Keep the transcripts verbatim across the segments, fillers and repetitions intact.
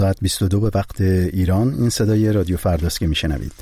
ساعت بیست و دو به وقت ایران. این صدای رادیو فرداست که میشنوید.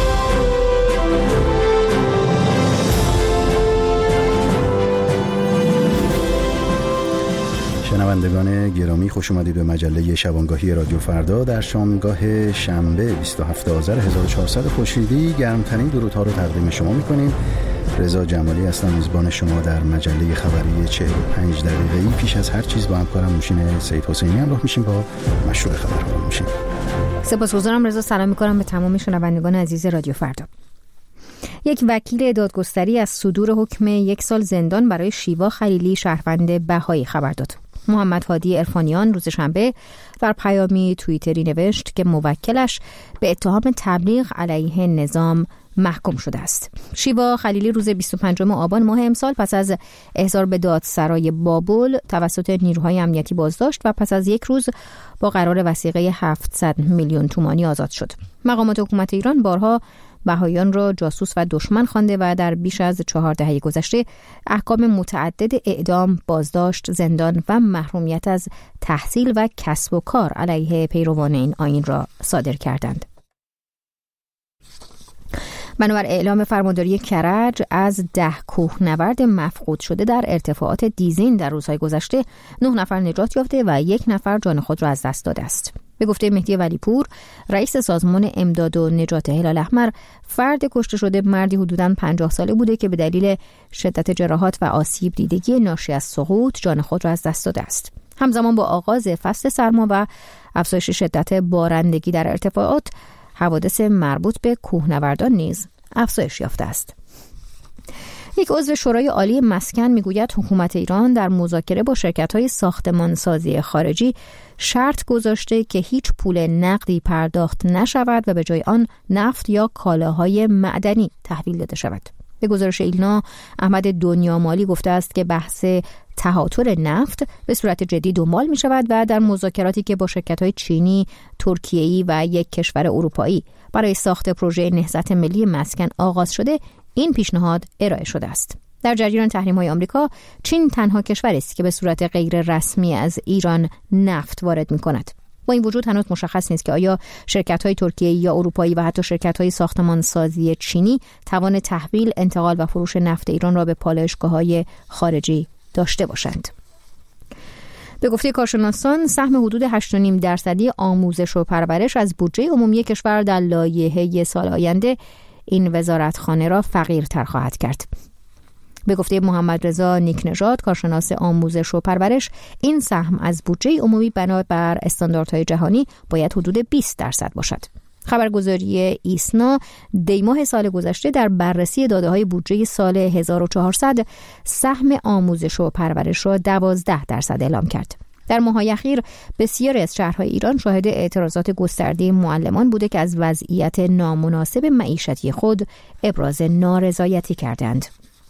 شنوندگان گرامی، خوش اومدید به مجله شبانگاهی رادیو فردا. در شامگاه شنبه بیست و هفتم آذر هزار و چهارصد خورشیدی گرمترین درودها رو تقدیم شما میکنیم. رضا جمالی هستم، میزبان شما در مجله خبری چهل و پنج دقیقه‌ای. پیش از هر چیز با همکارم نوشین سید حسینی همراه میشیم با مشروع خبرها. میشیم سپاسگزارم رضا. سلام میکنم به تمام شنوندگان عزیز رادیو فردا. یک وکیل دادگستری از صدور حکم یک سال زندان برای شیوا خلیلی شهروند بهایی خبر داد. محمد هادی عرفانیان روز شنبه در پیامی توییتری نوشت که موکلش به اتهام تبلیغ علیه نظام محکوم شده است. شیوا خلیلی روز بیست و پنجم آبان ماه امسال پس از احضار به دادسرای بابل توسط نیروهای امنیتی بازداشت و پس از یک روز با قرار وثیقه هفتصد میلیون تومانی آزاد شد. مقامات حکومت ایران بارها بهاییان را جاسوس و دشمن خوانده و در بیش از چهار دهه گذشته احکام متعدد اعدام، بازداشت، زندان و محرومیت از تحصیل و کسب و کار علیه پیروان این آیین را صادر کردند. بنابر اعلام فرمانداری کرج از ده کوهنورد مفقود شده در ارتفاعات دیزین در روزهای گذشته، نه نفر نجات یافته و یک نفر جان خود را از دست داده است. به گفته مهدی ولیپور، رئیس سازمان امداد و نجات هلال احمر، فرد کشته شده مردی حدوداً پنجاه ساله بوده که به دلیل شدت جراحات و آسیب دیدگی ناشی از سقوط جان خود را از دست داده است. همزمان با آغاز فصل سرما و افزایش شدت بارندگی در ارتفاعات، حوادث مربوط به کوهنوردان نیز افزایش یافته است. یک عضو شورای عالی مسکن میگوید حکومت ایران در مذاکره با شرکت‌های ساختمانسازی خارجی شرط گذاشته که هیچ پول نقدی پرداخت نشود و به جای آن نفت یا کالاهای معدنی تحویل داده شود. به گزارش ایلنا، احمد دنیامالی گفته است که بحث تهاتر نفت به صورت جدی دنبال می شود و در مذاکراتی که با شرکت‌های چینی، ترکیه‌ای و یک کشور اروپایی برای ساخت پروژه نهضت ملی مسکن آغاز شده، این پیشنهاد ارائه شده است. در جریان تحریم‌های آمریکا، چین تنها کشوری است که به صورت غیر رسمی از ایران نفت وارد می‌کند. با این وجود هنوز مشخص نیست که آیا شرکت‌های ترکیه‌ای یا اروپایی و حتی شرکت‌های ساختمانسازی چینی توان تحویل، انتقال و فروش نفت ایران را به پالایشگاه‌های خارجی داشته باشند. به گفته کارشناسان، سهم حدود هشت و نیم درصدی آموزش و پرورش از بودجه عمومی کشور در لایحه سال آینده این وزارتخانه را فقیرتر خواهد کرد. به گفته محمد رضا نیکنژاد، کارشناس آموزش و پرورش، این سهم از بودجه عمومی بنابر استانداردهای جهانی باید حدود بیست درصد باشد. خبرگزاری ایسنا دیماه سال گذشته در بررسی داده‌های بودجه سال هزار و چهارصد سهم آموزش و پرورش را دوازده درصد اعلام کرد. در ماه‌های اخیر بسیاری از شهرهای ایران شاهد اعتراضات گسترده معلمان بوده که از وضعیت نامناسب معیشتی خود ابراز نارضایتی کردند.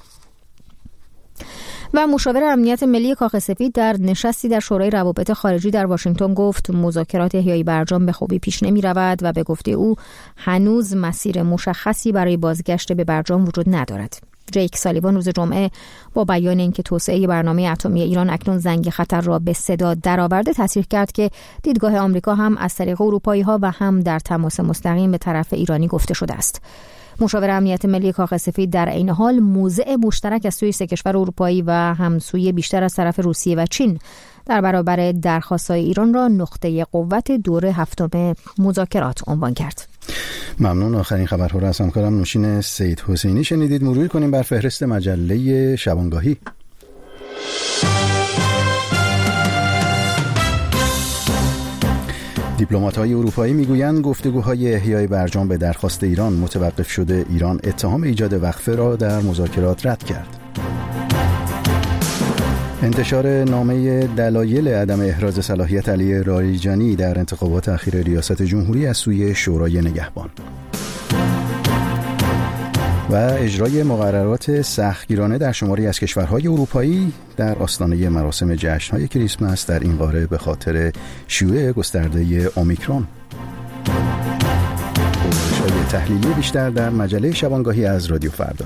و مشاور امنیت ملی کاخ سفید در نشستی در شورای روابط خارجی در واشنگتن گفت مذاکرات احیای برجام به خوبی پیش نمی رود و به گفته او هنوز مسیر مشخصی برای بازگشت به برجام وجود ندارد. جیک سالیوان روز جمعه با بیان اینکه توسعه برنامه اتمی ایران اکنون زنگ خطر را به صدا درآورده تصریح کرد که دیدگاه آمریکا هم از طریق اروپایی‌ها و هم در تماس مستقیم به طرف ایرانی گفته شده است. مشاور امنیت ملی کاخ سفید در عین حال موضع مشترک از سوی سه کشور اروپایی و همسویه بیشتر از طرف روسیه و چین در برابر درخواست‌های ایران را نقطه قوت دور هفتم مذاکرات عنوان کرد. ممنون. آخرین خبرها را از همکارم نوشین سید حسینی شنیدید. مرور کنیم بر فهرست مجله شبانگاهی. دیپلمات‌های اروپایی میگویند گفتگوهای احیای برجام به درخواست ایران متوقف شده. ایران اتهام ایجاد وقفه را در مذاکرات رد کرد. انتشار نامه دلایل عدم احراز صلاحیت علی لاریجانی در انتخابات اخیر ریاست جمهوری از سوی شورای نگهبان و اجرای مقررات سختگیرانه در شماری از کشورهای اروپایی در آستانه مراسم جشن‌های کریسمس در این قاره به خاطر شیوع گسترده اومیکرون. گزارش‌های تحلیلی بیشتر در مجله شبانگاهی از رادیو فردا.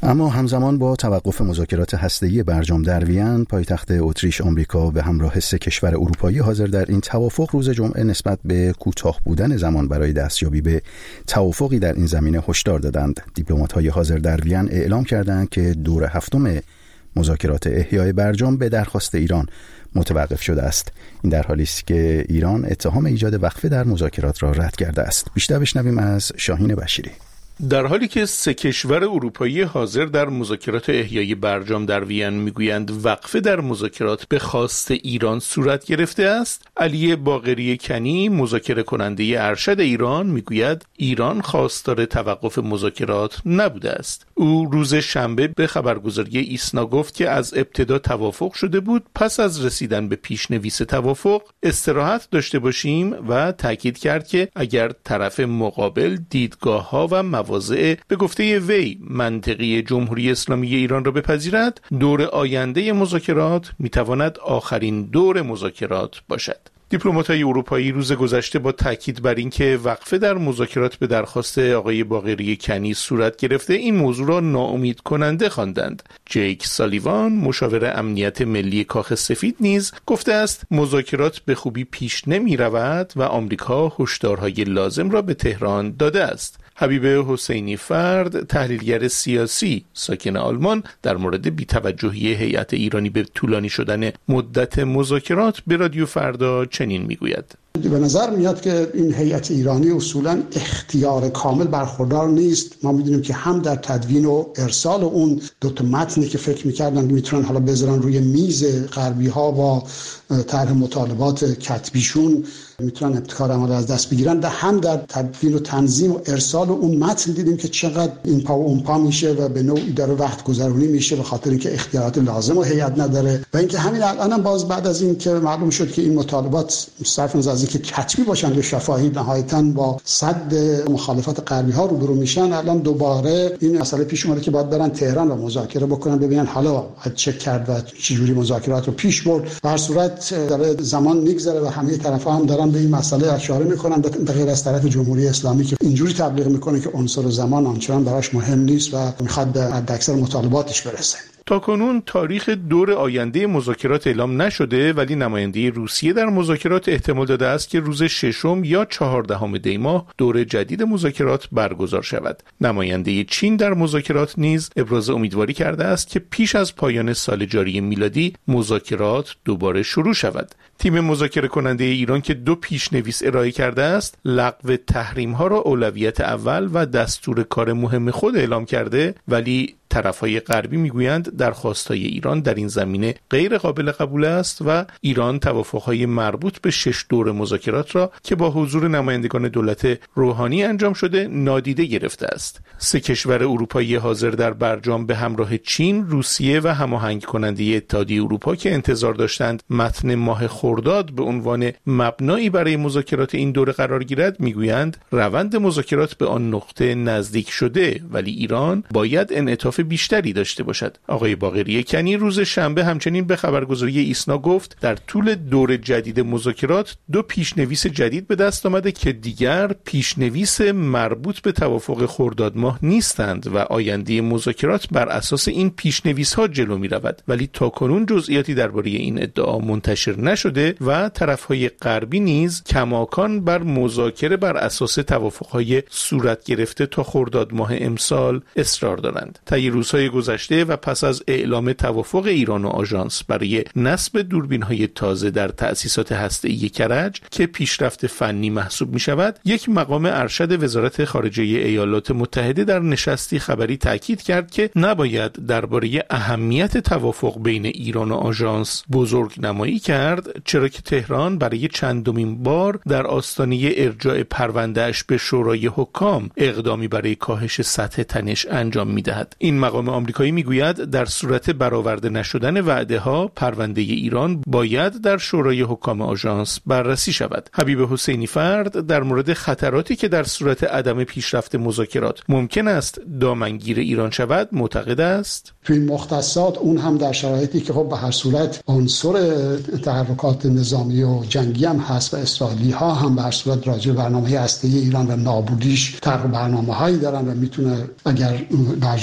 اما همزمان با توقف مذاکرات هسته‌ای برجام در وین، پایتخت اتریش آمریکا به همراه سه کشور اروپایی حاضر در این توافق روز جمعه نسبت به کوتاه بودن زمان برای دستیابی به توافقی در این زمینه هشدار دادند. دیپلمات‌های حاضر در وین اعلام کردند که دور هفتم مذاکرات احیای برجام به درخواست ایران متوقف شده است. این در حالی است که ایران اتهام ایجاد وقفه در مذاکرات را رد کرده است. بیشتر بشنویم از شاهین بشیری. در حالی که سه کشور اروپایی حاضر در مذاکرات احیای برجام در وین میگویند وقفه در مذاکرات به خواست ایران صورت گرفته است، علی باقری کنی، مذاکره کننده ارشد ایران، میگوید ایران خواستار توقف مذاکرات نبوده است. او روز شنبه به خبرگزاری ایسنا گفت که از ابتدا توافق شده بود، پس از رسیدن به پیشنویس توافق استراحت داشته باشیم و تاکید کرد که اگر طرف مقابل دیدگاه‌ها و مواضع به گفته وی منطقی جمهوری اسلامی ایران را بپذیرد، دور آینده مذاکرات میتواند آخرین دور مذاکرات باشد. دیپلمات‌های اروپایی روز گذشته با تاکید بر اینکه وقفه در مذاکرات به درخواست آقای باقری کنی صورت گرفته، این موضوع را ناامید کننده خواندند. جیک سالیوان، مشاور امنیت ملی کاخ سفید، نیز گفته است مذاکرات به خوبی پیش نمی رود و آمریکا هشدارهای لازم را به تهران داده است. حبیب حسینی فرد، تحلیلگر سیاسی ساکن آلمان، در مورد بی‌توجهی هیئت ایرانی به طولانی شدن مدت مذاکرات به رادیو فردا چنین میگوید: به نظر میاد که این هیئت ایرانی اصولاً اختیار کامل برخوردار نیست. ما میدونیم که هم در تدوین و ارسال اون دو تا متنی که فکر میکردن میتونن حالا بذارن روی میز غربی ها با طرح مطالبات کتبیشون میتونن ابتکار عمل از دست بگیرن، در هم در تدوین و تنظیم و ارسال اون متن دیدیم که چقدر این پا و اون پا میشه و به نوعی داره وقت گذرونی میشه به خاطر اینکه اختیارات لازم و هیئت نداره. و اینکه همین الان هم باز بعد از این که معلوم شد که این مطالبات صرف نظر از اینکه کتبی باشن به شفاهی نهایتاً با صد مخالفت غربی ها روبرو میشن، الان دوباره این مسئله پیش اومده که باید برن تهران و مذاکره بکنن، ببینن حالا چه کرد و چجوری مذاکرات رو پیش برد. به هر صورت داره زمان میگذره و همه طرفا هم دارن به این مسئله اشاره میکنن، به غیر از طرف جمهوری اسلامی که اینجوری تبلیغ میکنه که عنصر زمان آنچنان براش مهم نیست و میخواد به حداکثر مطالباتش برسه. تاکنون تاریخ دور آینده مذاکرات اعلام نشده، ولی نماینده روسیه در مذاکرات احتمال داده است که روز ششم یا چهاردهم دی ماه دور جدید مذاکرات برگزار شود. نماینده چین در مذاکرات نیز ابراز امیدواری کرده است که پیش از پایان سال جاری میلادی مذاکرات دوباره شروع شود. تیم مذاکره کننده ایران که دو پیشنویس ارائه کرده است، لغو تحریم ها را اولویت اول و دستور کار مهم خود اعلام کرده، ولی طرفهای غربی میگویند درخواست‌های ایران در این زمینه غیر قابل قبول است و ایران توافق‌های مربوط به شش دور مذاکرات را که با حضور نمایندگان دولت روحانی انجام شده نادیده گرفته است. سه کشور اروپایی حاضر در برجام به همراه چین، روسیه و هماهنگ کننده اتحادیه اروپا که انتظار داشتند متن ماه خرداد به عنوان مبنایی برای مذاکرات این دوره قرار گیرد، میگویند روند مذاکرات به آن نقطه نزدیک شده، ولی ایران باید انعطاف بیشتری داشته باشد. آقای باقری کنی روز شنبه همچنین به خبرگزاری ایسنا گفت در طول دور جدید مذاکرات دو پیشنویس جدید به دست آمده که دیگر پیشنویس مربوط به توافق خرداد ماه نیستند و آینده مذاکرات بر اساس این پیشنویس ها جلو می رود، ولی تاکنون جزئیاتی درباره این ادعا منتشر نشده و طرفهای غربی نیز کماکان بر مذاکره بر اساس توافقهای صورت گرفته تا خرداد ماه امسال اصرار دارند. طی روزهای گذشته و پس از اعلام توافق ایران و آژانس برای نصب دوربین‌های تازه در تأسیسات هسته‌ای کرج که پیشرفت فنی محسوب می‌شود، یک مقام ارشد وزارت خارجه ایالات متحده در نشستی خبری تاکید کرد که نباید درباره اهمیت توافق بین ایران و آژانس بزرگ نمایی کرد، چرا که تهران برای چندمین بار در آستانه ارجاع پرونده‌اش به شورای حکام اقدامی برای کاهش سطح تنش انجام می‌دهد. این مقام آمریکایی میگوید در صورت برآورده نشدن وعده‌ها پرونده ایران باید در شورای حکام آژانس بررسی شود. حبیب حسینی فرد در مورد خطراتی که در صورت عدم پیشرفت مذاکرات ممکن است دامنگیر ایران شود معتقد است تو این مختصات، اون هم در شرایطی که خب به هر صورت عنصر تحرکات نظامی و جنگی هم هست و اسرائیلی ها هم به هر صورت راجع به برنامه هسته‌ای ایران و نابودیش طرح برنامه‌هایی دارن و میتونه اگر برجام خوب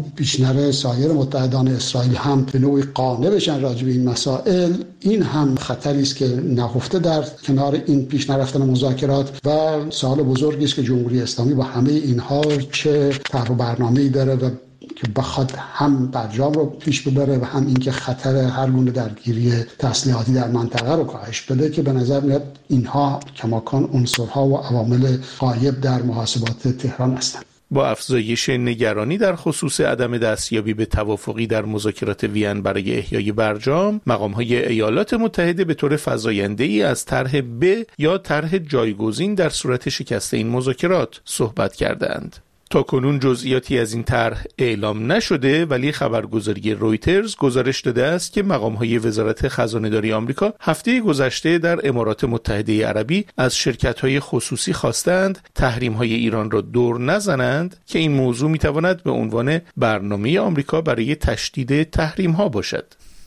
پیشنهاد سایر متحدان اسرائیل هم به نوعی قانع بشن راجع به این مسائل، این هم خطری است که نهفته در کنار این پیش نرفتن مذاکرات و سوال بزرگی است که جمهوری اسلامی با همه اینها چه طرح و برنامه‌ای داره و که بخواد هم برجام رو پیش ببره و هم اینکه خطر هر گونه درگیری تسلیحاتی در منطقه رو کاهش بده، که به نظر میاد اینها کماکان عنصرها و عوامل غایب در محاسبات تهران هستند. با افزایش نگرانی در خصوص عدم دستیابی به توافقی در مذاکرات وین برای احیای برجام، مقام‌های ایالات متحده به طور فزاینده‌ای از طرح ب یا طرح جایگزین در صورت شکست این مذاکرات صحبت کردند. تا کنون جزئیاتی از این طرح اعلام نشده، ولی خبرگزاری رویترز گزارش داده است که مقام‌های وزارت خزانه‌داری آمریکا هفته گذشته در امارات متحده عربی از شرکت‌های خصوصی خواستند تحریم‌های ایران را دور نزنند که این موضوع می‌تواند به عنوان برنامه آمریکا برای تشدید تحریم‌ها باشد.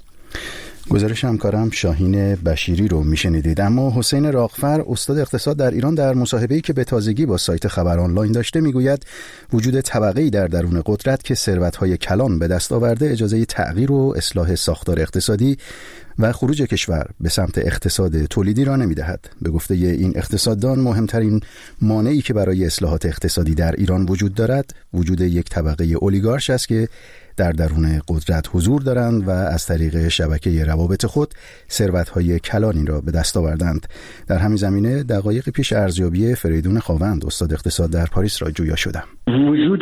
گزارش همکارم شاهین بشیری رو میشنیدید. اما حسین راغفر، استاد اقتصاد در ایران، در مصاحبه‌ای که به تازگی با سایت خبر آنلاین داشته میگوید وجود طبقه‌ای در درون قدرت که ثروت‌های کلان به دست آورده اجازه تغییر و اصلاح ساختار اقتصادی و خروج کشور به سمت اقتصاد تولیدی را نمی‌دهد. به گفته این اقتصاددان، مهمترین مانعی که برای اصلاحات اقتصادی در ایران وجود دارد وجود یک طبقه اولیگارش است که در درون قدرت حضور دارند و از طریق شبکه روابط خود ثروت‌های کلانی را به دست آوردند. در همین زمینه دقایق پیش ارزیابی فریدون خاوند، استاد اقتصاد در پاریس، را جویا شدم. وجود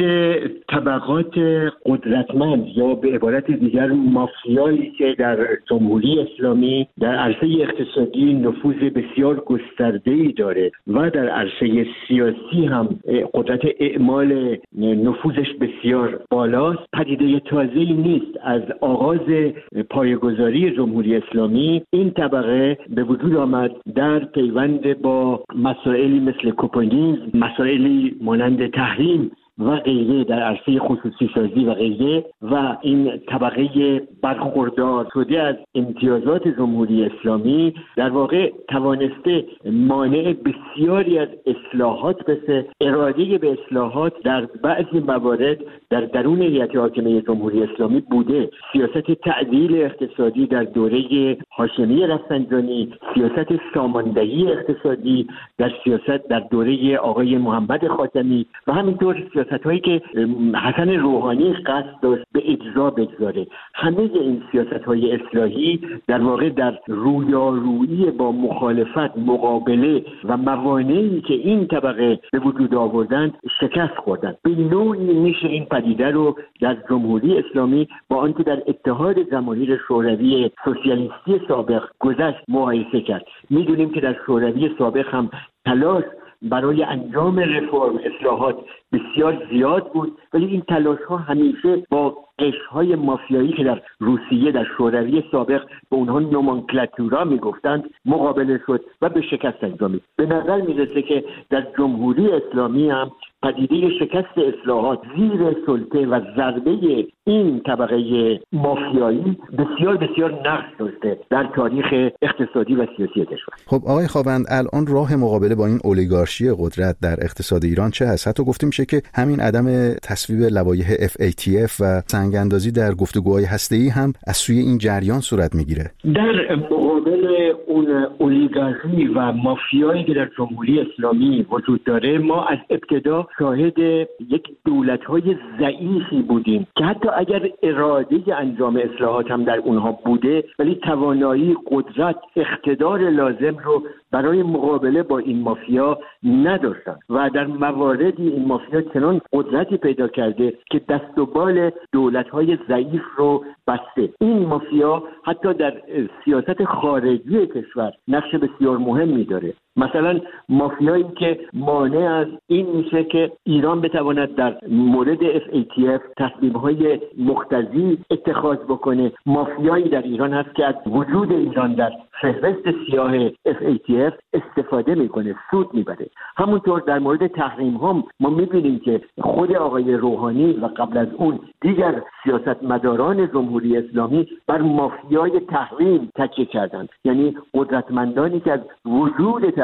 طبقات قدرتمند یا به عبارت دیگر مافیایی که در جمهوری اسلامی در عرصه اقتصادی نفوذ بسیار گسترده‌ای داره و در عرصه سیاسی هم قدرت اعمال نفوذش بسیار بالاست، پدیده تازه‌ای نیست. از آغاز پایه‌گذاری جمهوری اسلامی این طبقه به وجود آمد در پیوند با مسائلی مثل کمونیسم، مسائلی مانند تحریم و غیره در عرصه خصوصی سازی و غیره، و این طبقه برخوردار شده از امتیازات جمهوری اسلامی در واقع توانسته مانع بسیاری از اصلاحات بشه. اراده به اصلاحات در بعضی موارد در درون هیئت حاکمه جمهوری اسلامی بوده. سیاست تعدیل اقتصادی در دوره هاشمی رفسنجانی، سیاست ساماندهی اقتصادی در سیاست در دوره آقای محمد خاتمی و همینطور سیاست‌هایی که حسن روحانی قصد داشت به اجرا بگذاره. همه این سیاست‌های اصلاحی در واقع در رویارویی با مخالفت، مقابله و موانعی که این طبقه به وجود آوردند شکست خوردند. به نوعی میشه این پدیده رو در جمهوری اسلامی با آنکه در اتحاد جماهیر شوروی سوسیالیستی سابق گذشت مقایسه کرد. میدونیم که در شوروی سابق هم تلاش برای انجام رفرم، اصلاحات بسیار زیاد بود، ولی این تلاش ها همیشه با قشرهای مافیایی که در روسیه در شوروی سابق به اونها نومنکلاتورا میگفتند مقابله شد و به شکست انجامید. به نظر میرسه که در جمهوری اسلامی هم پدیده شکست اصلاحات زیر سلطه و ضربه این طبقه مافیایی بسیار بسیار نقش داشته در تاریخ اقتصادی و سیاسی کشور. خب آقای خاوند، الان راه مقابله با این اولیگارشی قدرت در اقتصاد ایران چه هست؟ حتی گفته میشه که همین عدم تصویب لوایح اف ای تی اف و سنگ‌اندازی در گفتگوهای هسته‌ای هم از سوی این جریان صورت میگیره. در مقابل اون اولیگارشی و مافیایی که در جمهوری اسلامی وجود داره، ما از ابتدا شاهد یک دولت‌های ضعیفی بودیم که حتی اگر اراده انجام اصلاحات هم در اونها بوده، ولی توانایی، قدرت، اقتدار لازم رو برای مقابله با این مافیا نداشتن و در مواردی این مافیا چنان قدرتی پیدا کرده که دست و بال دولت‌های ضعیف رو بسته. این مافیا حتی در سیاست خارجی کشور نقش بسیار مهمی داره. مثلا مافیایی که مانع از این میشه که ایران بتواند در مورد اف ای تی اف تصمیم‌های مقتضی اتخاذ بکنه. مافیایی در ایران هست که از وجود ایران در فهرست سیاه اف ای تی اف استفاده میکنه، سود میبره. همونطور در مورد تحریم هم ما میبینیم که خود آقای روحانی و قبل از اون دیگر سیاستمداران جمهوری اسلامی بر مافیای تحریم تکیه کردند. یعنی قدرتمندانی که از وجود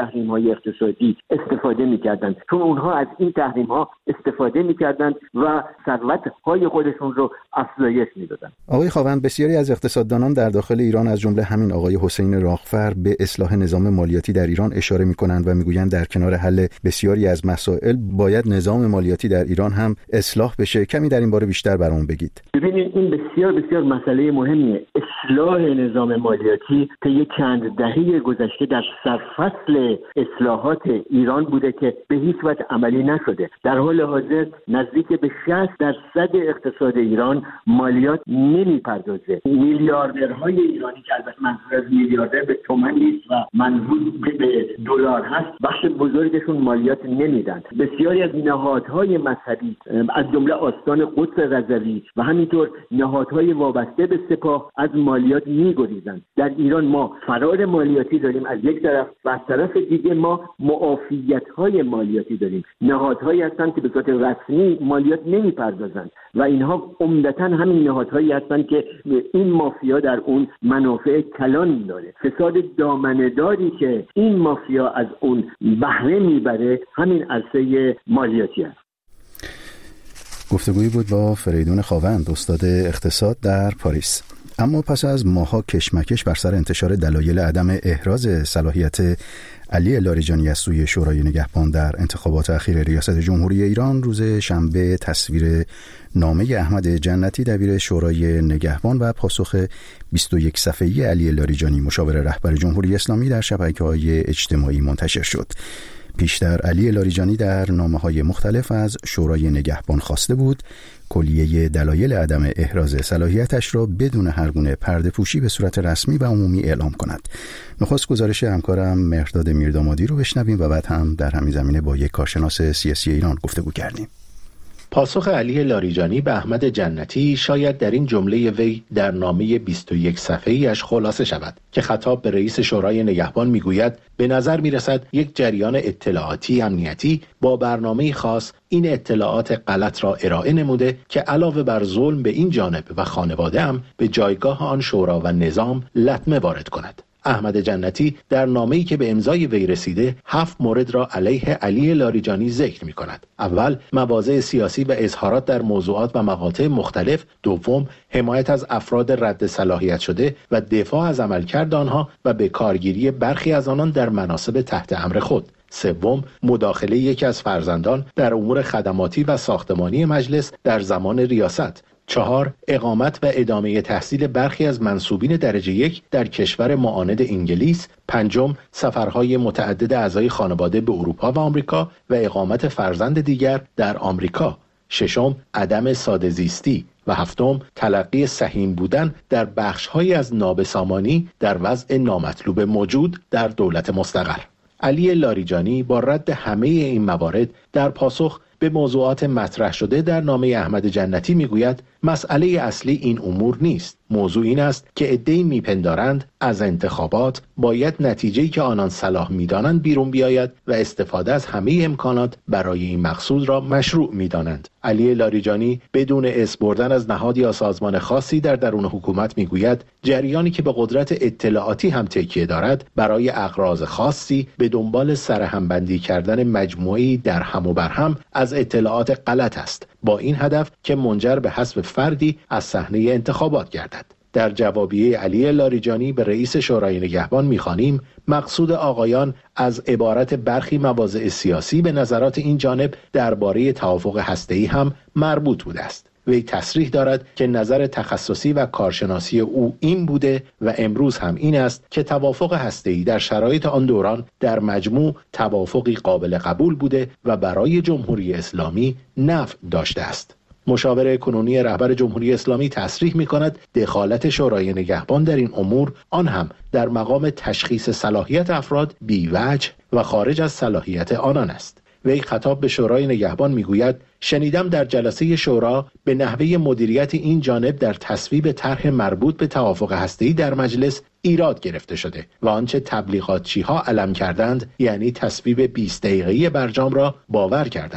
تحریم‌های اقتصادی استفاده می‌کردند، چون اونها از این تحریم‌ها استفاده می‌کردند و ثروت‌های خودشون رو افزایش می‌دادند. آقای خاوند، بسیاری از اقتصاددانان در داخل ایران از جمله همین آقای حسین راغفر به اصلاح نظام مالیاتی در ایران اشاره می‌کنند و می‌گویند در کنار حل بسیاری از مسائل باید نظام مالیاتی در ایران هم اصلاح بشه. کمی در این باره بیشتر برام بگید. ببینید این بسیار بسیار مسئله مهمیه. اصلاح نظام مالیاتی که یک چند دهه گذشته در سرفصل اصلاحات ایران بوده که به هیچ وجه عملی نشده. در حال حاضر نزدیک به شصت درصد اقتصاد ایران مالیات نمیپردازه. میلیاردرهای ایرانی که البته منظور از میلیاردر به تومان نیست و منظور به دلار هست، بخش بزرگشون مالیات نمیدن. بسیاری از نهادهای مذهبی از جمله آستان قدس رضوی و همینطور نهادهای وابسته به سپاه از مالیات میگریزند. در ایران ما فرار مالیاتی داریم از یک طرف و از طرف دیگه ما معافیت‌های مالیاتی داریم. نهادهایی هستند که به صورت رسمی مالیات نمیپردازند و اینها عمدتاً همین نهادهایی هستند که این مافیا در اون منافع کلان داره. فساد دامنه‌داری که این مافیا از اون بهره میبره همین عرصه مالیاتی است. گفتگویی بود با فریدون خاوند، استاد اقتصاد در پاریس. اما پس از ماها کشمکش بر سر انتشار دلایل عدم احراز صلاحیت علی لاریجانی از سوی شورای نگهبان در انتخابات اخیر ریاست جمهوری ایران، روز شنبه تصویر نامه احمد جنتی دبیر شورای نگهبان و پاسخ بیست و یک صفحه‌ای علی لاریجانی مشاور رهبر جمهوری اسلامی در شبکه‌های اجتماعی منتشر شد. پیشتر علی لاریجانی در نامه‌های مختلف از شورای نگهبان خواسته بود کلیه دلایل عدم احراز صلاحیتش را بدون هر گونه پرده پوشی به صورت رسمی و عمومی اعلام کند. نخست گزارش همکارم مهرداد میردامادی رو بشنویم و بعد هم در همین زمینه با یک کارشناس سیاسی ایران گفتگو کردیم. پاسخ علی لاریجانی به احمد جنتی شاید در این جمله وی در نامه بیست و یک صفحه‌ای اش خلاصه شود که خطاب به رئیس شورای نگهبان میگوید به نظر میرسد یک جریان اطلاعاتی امنیتی با برنامه خاص این اطلاعات غلط را ارائه نموده که علاوه بر ظلم به این جانب و خانواده هم به جایگاه آن شورا و نظام لطمه وارد کند. احمد جنتی در نامه‌ای که به امضای وی رسیده هفت مورد را علیه علی لاریجانی ذکر می‌کند. اول، مواضع سیاسی و اظهارات در موضوعات و مقاطع مختلف. دوم، حمایت از افراد رد صلاحیت شده و دفاع از عملکرد آنها و به کارگیری برخی از آنان در مناصب تحت امر خود. سوم، مداخله یکی از فرزندان در امور خدماتی و ساختمانی مجلس در زمان ریاست. چهار، اقامت و ادامه تحصیل برخی از منصوبین درجه یک در کشور معاند انگلیس. پنجم، سفرهای متعدد اعضای خانواده به اروپا و آمریکا و اقامت فرزند دیگر در آمریکا. ششم، عدم ساده زیستی و هفتم، تلقی سهیم بودن در بخش‌هایی از نابسامانی در وضع نامطلوب موجود در دولت مستقر. علی لاریجانی با رد همه این موارد در پاسخ به موضوعات مطرح شده در نامه احمد جنتی میگوید مسئله اصلی این امور نیست. موضوع این است که عده‌ای میپندارند از انتخابات باید نتیجه‌ای که آنان صلاح میدانند بیرون بیاید و استفاده از همه امکانات برای این مقصود را مشروع میدانند. علی لاریجانی بدون اسم بردن از نهاد یا سازمان خاصی در درون حکومت میگوید جریانی که به قدرت اطلاعاتی هم تکیه دارد برای اغراض خاصی به دنبال سرهمبندی کردن مجموعه‌ای در هم و بر هم از اطلاعات غلط است، با این هدف که منجر به حذف فردی از صحنه انتخابات گردد. در جوابیه علی لاریجانی به رئیس شورای نگهبان می‌خوانیم مقصود آقایان از عبارت برخی مواضع سیاسی به نظرات این جانب درباره توافق هسته‌ای هم مربوط بوده است. وی تصریح دارد که نظر تخصصی و کارشناسی او این بوده و امروز هم این است که توافق هسته‌ای در شرایط آن دوران در مجموع توافقی قابل قبول بوده و برای جمهوری اسلامی نفع داشته است. مشاور کنونی رهبر جمهوری اسلامی تصریح می‌کند دخالت شورای نگهبان در این امور آن هم در مقام تشخیص صلاحیت افراد بی‌وجه و خارج از صلاحیت آنان است. وی خطاب به شورای نگهبان میگوید شنیدم در جلسه شورا به نحوه مدیریت این جانب در تصویب طرح مربوط به توافق هسته‌ای در مجلس ایراد گرفته شده و آنچه تبلیغاتچی‌ها علم کردند یعنی تصویب بیست دقیقه‌ای برجام را باور کردند.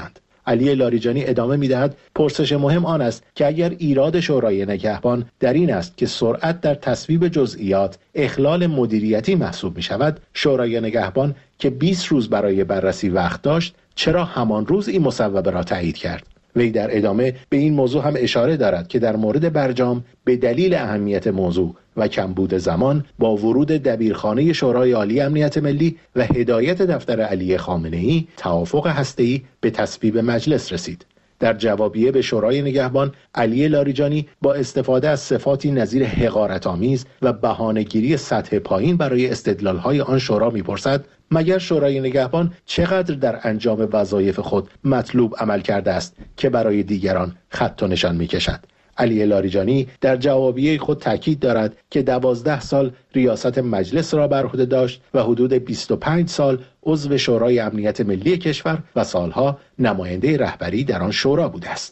علی لاریجانی ادامه می‌دهد پرسش مهم آن است که اگر ایراد شورای نگهبان در این است که سرعت در تصویب جزئیات اخلال مدیریتی محسوب می‌شود، شورای نگهبان که بیست روز برای بررسی وقت داشت چرا همان روز این مصوبه را تایید کرد؟ وی در ادامه به این موضوع هم اشاره دارد که در مورد برجام به دلیل اهمیت موضوع و کمبود زمان با ورود دبیرخانه شورای عالی امنیت ملی و هدایت دفتر علی خامنه‌ای توافق هسته‌ای به تصویب مجلس رسید. در جوابیه به شورای نگهبان، علی لاریجانی با استفاده از صفاتی نظیر حقارت‌آمیز و بهانه‌گیری سطح پایین برای استدلال‌های آن شورا می‌پرسد مگر شورای نگهبان چقدر در انجام وظایف خود مطلوب عمل کرده است که برای دیگران خط و نشان می‌کشد. علی لاریجانی در جوابیه خود تاکید دارد که دوازده سال ریاست مجلس را بر عهده داشت و حدود بیست و پنج سال عضو شورای امنیت ملی کشور و سالها نماینده رهبری در آن شورا بوده است.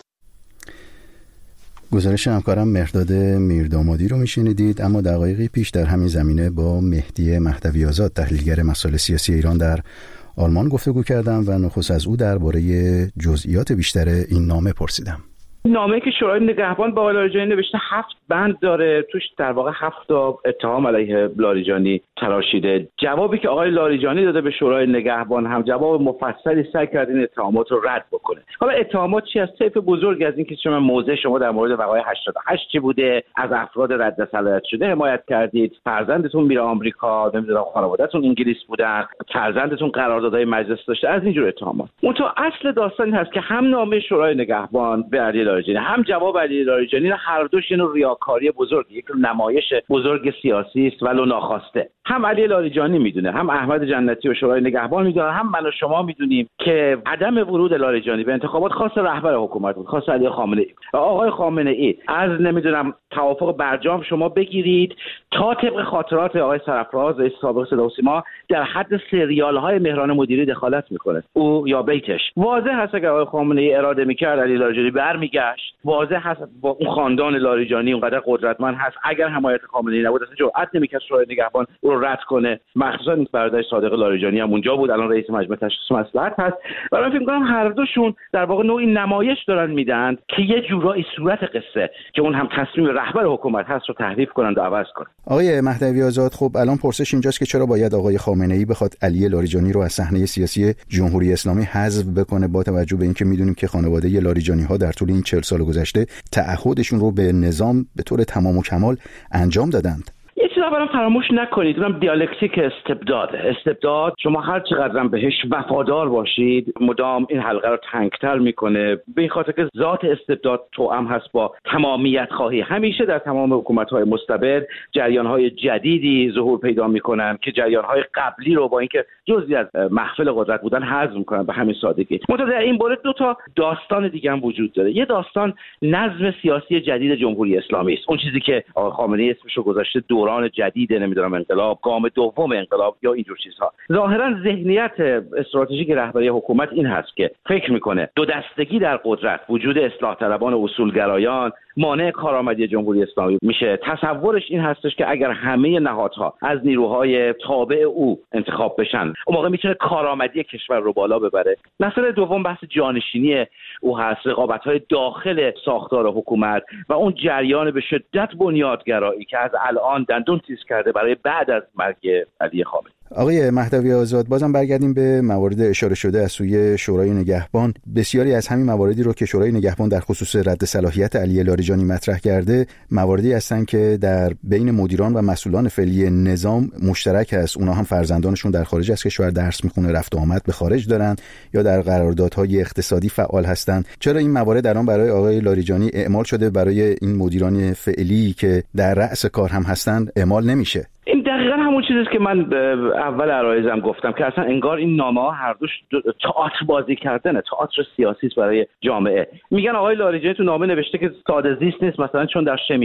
گزارش همکارم مهرداد میردامادی رو میشنیدید. اما دقایقی پیش در همین زمینه با مهدی مهدوی آزاد تحلیلگر مسائل سیاسی ایران در آلمان گفتگو کردم و نخست از او درباره جزئیات بیشتر این نامه پرسیدم. نامه‌ای که شورای نگهبان با لاریجانی نوشته هفت بند داره، توش در واقع هفت تا اتهام علیه لاریجانی تراشیده. جوابی که آقای لاریجانی داده به شورای نگهبان هم جواب مفصلی سعی کرد این اتهامات رو رد بکنه. حالا اتهامات چی از طیف بزرگ از این که شما موضع شما در مورد وقایع هشتاد و هشت چی بوده، از افراد رد صلاحیت شده حمایت کردید، فرزندتون میره آمریکا، نمیدونم خانواده‌تون انگلیس بودن، فرزندتون قراردادهای مجلس داشته، از اینجور اتهامات. منتها اصل داستان هست که هم نامه شورای نگهبان به علی لاریجانی هم جواب علی لاریجانی هر دوش یه نوع ریاکاری بزرگ، یک نمایش بزرگ سیاسی است ولو ناخواسته. هم علی لاریجانی میدونه، هم احمد جنتی و شورای نگهبان میدونه، هم من و شما میدونیم که عدم ورود لاریجانی به انتخابات خاص رهبر حکومت بود، خاص علی خامنه‌ای. آقای خامنه‌ای از نمیدونم توافق برجام شما بگیرید تا طبق خاطرات آقای سرفراز رئیس سابق صدا و سیما در حد سریال های مهران مدیری دخالت میکنه، او یا بیتش. واضح هست اگر آقای خامنه‌ای اراده میکرد علی لاریجانی برمیگشت. واضح هست با اون خاندان لاریجانی اونقدر قدرتمند هست، اگر حمایت خامنه‌ای نبود اصلا جرئت نمیکرد شورای نگهبان او رو رد کنه. مخصوصا این برادرش صادق لاریجانی هم اونجا بود، الان رئیس مجمع تشخیص مصلحت هست. برای من فکر می‌کنم هر دوشون در واقع نوعی نمایش دارن میدن که یه جورایی صورت قصه که اون هم تصمیم رهبر حکومت هست رو تحریف کنند و عوض کنند. آقای مهدوی آزاد، خب الان پرسش اینجاست که چرا باید آقای خامنه‌ای بخواد علی لاریجانی رو از صحنه سیاسی جمهوری اسلامی حذف بکنه، با توجه به اینکه میدونیم که خانواده لاریجانی‌ها در طول این چهل سال گذشته تعهدشون رو به نظام به طور تمام و کمال انجام دادند. یه چیز اولا فراموش نکنید، اونم دیالکتیک استبداده. استبداد شما هر چقدر بهش وفادار باشید مدام این حلقه رو تنگتر میکنه، به این خاطر که ذات استبداد توأم هست با تمامیت خواهی. همیشه در تمام حکومت‌های مستبد جریان‌های جدیدی ظهور پیدا میکنن که جریان‌های قبلی رو با اینکه جزئی از محفل قدرت بودن حذف میکنن به همین سادگی. منتها در این مورد دو تا داستان دیگه هم وجود داره. یه داستان نظم سیاسی جدید جمهوری اسلامی است، اون چیزی که آقای خامنه‌ای اسمش رو گذاشته دوران جدید نمیدونم انقلاب، گام دوم انقلاب یا اینجور چیزها. ظاهرا ذهنیت استراتژیک رهبری حکومت این هست که فکر میکنه دو دستگی در قدرت، وجود اصلاح طلبان و اصولگرایان مانع کارآمدی جمهوری اسلامی میشه. تصورش این هستش که اگر همه نهادها از نیروهای تابع او انتخاب بشن اون موقع میتونه کارآمدی کشور رو بالا ببره. مسئله دوم بحث جانشینی او هست، رقابت‌های داخل ساختار حکومت و اون جریان به شدت بنیادگرایی که از الان دندون تیز کرده برای بعد از مرگ علی خامنه‌ای. آقای مهدوی آزاد، بازم برگردیم به موارد اشاره شده از سوی شورای نگهبان. بسیاری از همین مواردی رو که شورای نگهبان در خصوص رد صلاحیت علی لاریجانی مطرح کرده مواردی هستن که در بین مدیران و مسئولان فعلی نظام مشترک است. اونها هم فرزندانشون در خارج از کشور درس میخونه، رفت و آمد به خارج دارن یا در قراردادهای اقتصادی فعال هستن. چرا این موارد الان برای آقای لاریجانی اعمال شده، برای این مدیران فعلی که در رأس کار هم هستن اعمال نمیشه؟ این دقیقاً همون چیزیه که من اول عرایزم گفتم که اصلا انگار این نامه‌ها هر دوش تئاتر بازی کردنه، تئاتر سیاسی است برای جامعه. میگن آقای لاریجانی تو نامه نوشته که ساده زیست نیست، مثلا چون در شمیران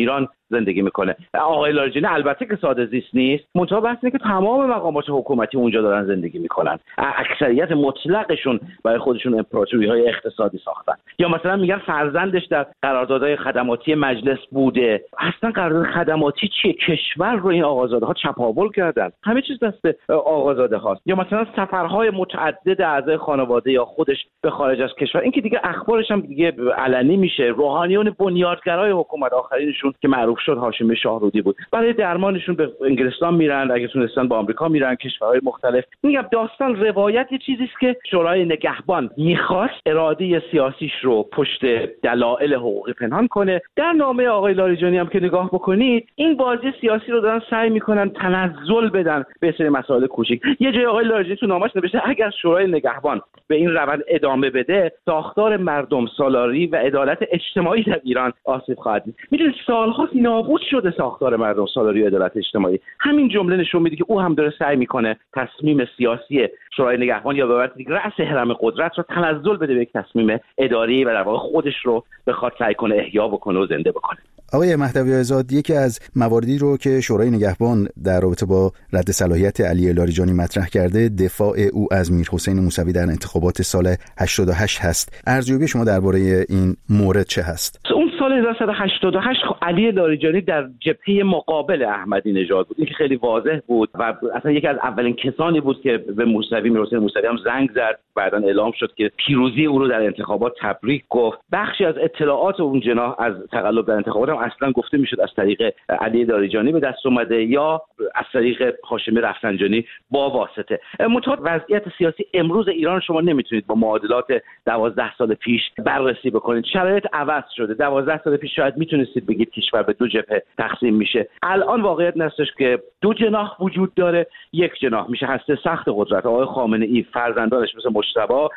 زندگی میکنه. آقای لاریجانی البته که ساده زیست نیست، منتها بحث اینه که تمام مقامات حکومتی اونجا دارن زندگی میکنن، اکثریت مطلقشون برای خودشون امپراتوری‌های اقتصادی ساختن. یا مثلا میگن فرزندش در قراردادهای خدماتی مجلس بوده. اصلا قرارداد خدماتی چیه؟ کشور رو این آقازاده ها چپاول کردن، همه چیز دست آقازاده هاست. یا مثلا سفرهای متعدد اعضای خانواده یا خودش به خارج از کشور، این که دیگه اخبارش هم دیگه علنی میشه. روحانیون بنیادگرای حکومت آخرینشون که معروف شد هاشمی شاهرودی بود، برای درمانشون به انگلستان میرن، اگه تونستن با آمریکا میرن، کشورهای مختلف. میگم داستان روایت یه چیزی است که شورای نگهبان میخواست اراده سیاسیش رو پشت دلایل حقوقی پنهان کنه. در نامه آقای لاریجانی هم که نگاه بکنید، این بازی سیاسی رو دارن سعی میکنن تنزل بدن به سری مسائل کوچیک. یه جای آقای لاریجانی تو نامش نوشته اگر شورای نگهبان به این روند ادامه بده، ساختار مردم سالاری و عدالت اجتماعی در ایران آسیب خواهد دید. میدونید سال‌هاست نابود شده ساختار مردم سالاری و عدالت اجتماعی. همین جمله نشون میده که او هم داره سعی میکنه تصمیم سیاسی شورای نگهبان یا به عبارت دیگه رأس هرم قدرت رو تنزل بده به یک تصمیم اداری و در واقع خودش رو بخواد سعی کنه احیا بکنه و زنده بکنه. آقای مهدوی آزاد، یکی از مواردی رو که شورای نگهبان در رابطه با رد صلاحیت علی لاریجانی مطرح کرده، دفاع او از میرحسین موسوی در انتخابات سال هشتاد و هشت هست. ارزیابی شما درباره این مورد چه هست؟ اون سال هزار و سیصد و هشتاد و هشت علی لاریجانی در جبهه مقابل احمدی نژاد بود. این که خیلی واضح بود و اصلا یکی از اولین کسانی بود که به موسوی میرحسین موسوی هم زنگ زد. بعداً اعلام شد که پیروزی او رو در انتخابات تبریک گفت. بخشی از اطلاعات اون جناح از تقلب در انتخابات هم اصلا گفته میشد از طریق علی لاریجانی به دست اومده یا از طریق هاشمی رفسنجانی با واسطه. متأ وضعیت سیاسی امروز ایران شما نمیتونید با معادلات دوازده سال پیش بررسی بکنید. شرایط عوض شده. دوازده سال پیش شاید میتونستید بگید کشور به دو جبهه تقسیم میشه. الان واقعیت نستش که دو جناح وجود داره. یک جناح میشه هسته سخت قدرت آقای خامنه ای، فرزندانش مثل مجتبی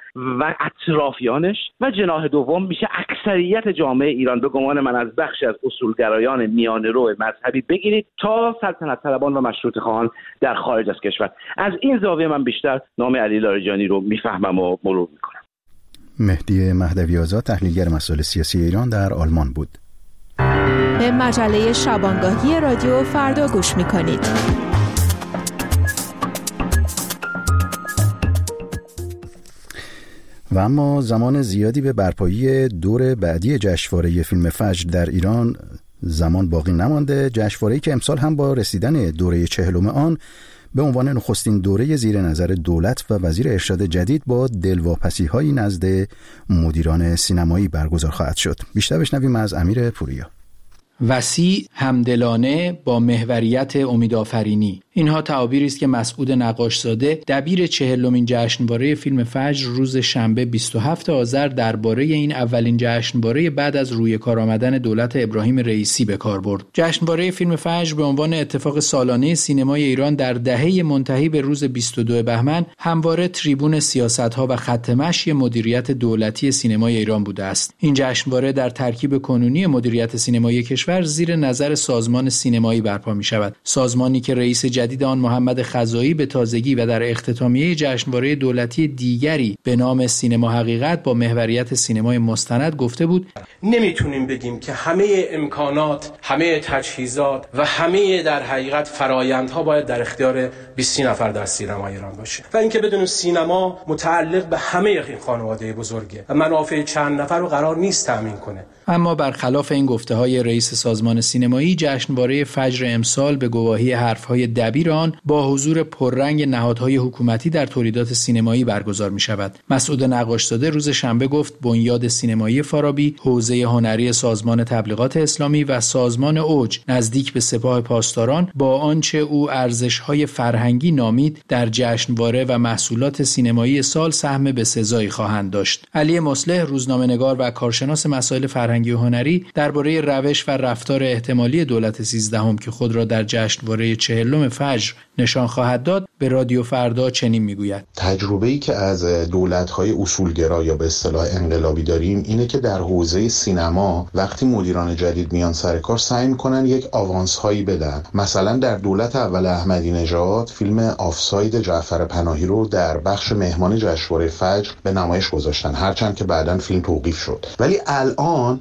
و اطرافیانش، و جناح دوم میشه اکثریت جامعه ایران، به گمان من از بخشی از اصولگرایان میانه رو مذهبی بگیرید تا سلطنت طلبان و مشروطه خواهان در خارج از کشور. از این زاویه من بیشتر نام علی لاریجانی رو میفهمم و مرور میکنم. مهدی مهدوی آزاد، تحلیلگر مسائل سیاسی ایران، در آلمان بود. به مجله شبانگاهی رادیو فردا گوش میکنید. و اما زمان زیادی به برپایی دور بعدی جشنواره فیلم فجر در ایران زمان باقی نمانده. جشنواره‌ای که امسال هم با رسیدن دوره چهلم آن به عنوان نخستین دوره زیر نظر دولت و وزیر ارشاد جدید با دلواپسی‌هایی نزد مدیران سینمایی برگزار خواهد شد. بیشتر بشنویم از امیر پوریا. وسیع، همدلانه، با محوریت امیدآفرینی. اینها تعابیری است که مسعود نقاشزاده، دبیر چهلمین جشنواره فیلم فجر، روز شنبه بیست و هفتم آذر درباره این اولین جشنواره بعد از روی کار آمدن دولت ابراهیم رئیسی به کار برد. جشنواره فیلم فجر به عنوان اتفاق سالانه سینمای ایران در دهه منتهی به روز بیست و دوم بهمن همواره تریبون سیاست‌ها و خط مشی مدیریت دولتی سینمای ایران بوده است. این جشنواره در ترکیب کنونی مدیریت سینمایی کشور زیر نظر سازمان سینمایی برپا می شود. سازمانی که رئیس جدید آن محمد خزایی به تازگی و در اختتامیه جشنواره دولتی دیگری به نام سینما حقیقت با محوریت سینمای مستند گفته بود: نمیتونیم بگیم که همه امکانات، همه تجهیزات و همه در حقیقت فرایندها باید در اختیار بیست نفر در سینما ایران باشه و اینکه بدون سینما متعلق به همه این خانواده بزرگه و منافع چند نفر رو قرار نیست تامین کنه. اما برخلاف این گفته‌های رئیس سازمان سینمایی، جشنواره فجر امسال به گواهی حرف‌های دبیر آن با حضور پررنگ نهادهای حکومتی در تولیدات سینمایی برگزار می‌شود. مسعود نقاشزاده روز شنبه گفت بنیاد سینمایی فارابی، حوزه هنری سازمان تبلیغات اسلامی و سازمان اوج نزدیک به سپاه پاسداران با آنچه او ارزش‌های فرهنگی نامید در جشنواره و محصولات سینمایی سال سهم بسزایی خواهند داشت. علی مصلح، روزنامه‌نگار و کارشناس مسائل فرهنگی و هنری، درباره روش و رفتار احتمالی دولت سیزدهم که خود را در جشنواره چهلم فجر نشان خواهد داد به رادیو فردا چنین میگوید: تجربه‌ای که از دولت‌های اصولگرا یا به اصطلاح انقلابی داریم اینه که در حوزه سینما وقتی مدیران جدید میان سر کار سعی میکنن یک آوانس هایی بدن. مثلا در دولت اول احمدی نژاد فیلم آفساید جعفر پناهی رو در بخش مهمان جشنواره فجر به نمایش گذاشتن، هرچند که بعداً فیلم توقیف شد. ولی الان